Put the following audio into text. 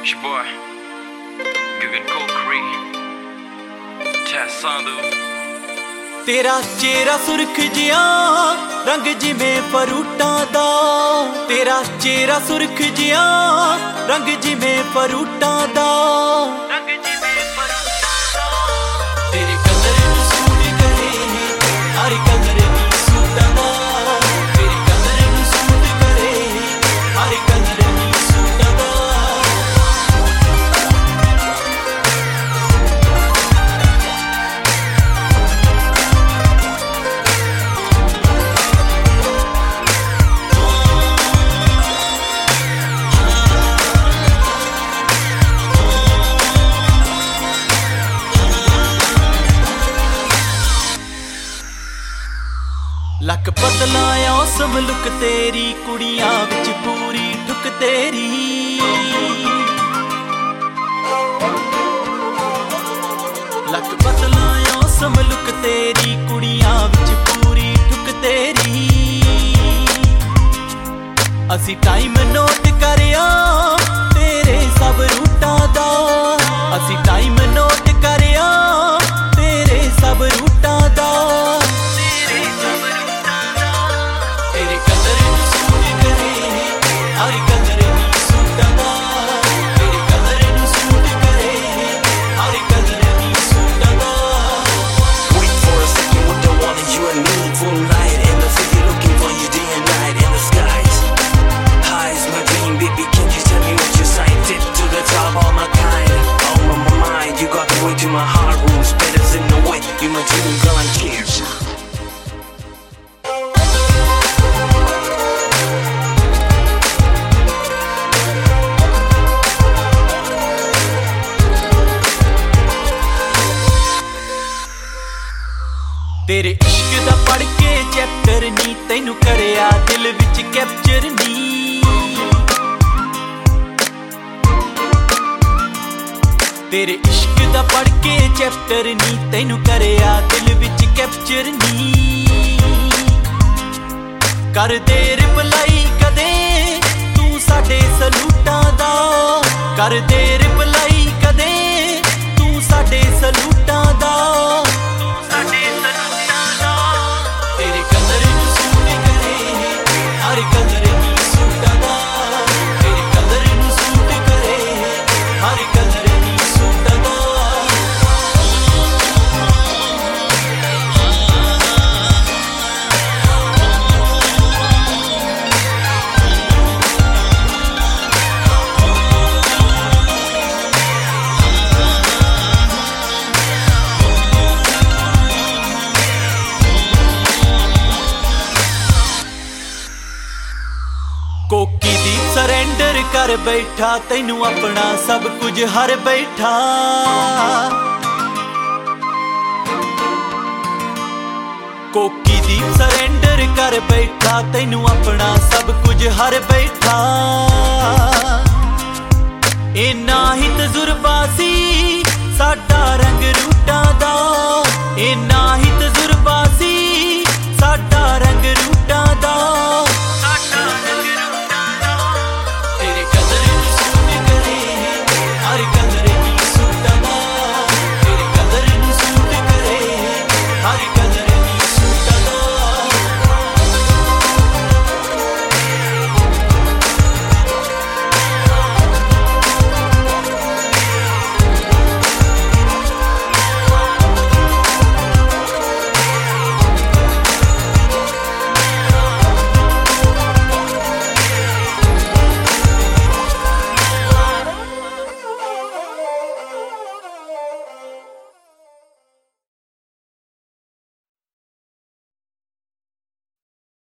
It's your boy, Guggen Kokri, Tess Sandu. तेरा चेहरा सुर्ख जिया रंग जिमें फरूटां दा, तेरा चेहरा सुर्ख जिया रंग जिमें फरूटां दा, तेरे कलर नूं सूट करे हर कलर दी सूटां दा, तेरे कलर नूं सूट करे हर कलर दी सूटां दा। लक पतला औसम लुक तेरी कुड़ियां विच पूरी ठुक तेरी, लक पतला औसम लुक तेरी कुड़ियां विच पूरी ठुक तेरी। असी टाइम नोट करिया तेरे सब रूटां दा, असी टाइम नोट करिया तेरे सब रूटां दा। My heart rules better than the way you my dream gone cares. तेरे इश्क दा पढ़ के चैप्टर नी तैनू करिया दिल विच कैप्चर नी, तेरे इश्क दा पढ़ के चैप्टर नी तैनू करिया दिल विच कैप्चर नी। कर दे रिप्लाई कदे तू साडे सलूटां दा, कर दे रिप्लाई कदे तू साडे सलूटां दा। तेरे कलर नूं सूट करे हर कलर दी सूटां दा, तेरे कलर नूं सूट करे हर कलर दी सूटां दा। कोकी दी सरेंडर कर बैठा तैनू अपना सब कुछ हर बैठा, कोकी दी सरेंडर कर बैठा तैनू अपना सब कुछ हर बैठा। इन्ना ही तजुर्बा सी साडा रंग रूटां दा, इन्ना ही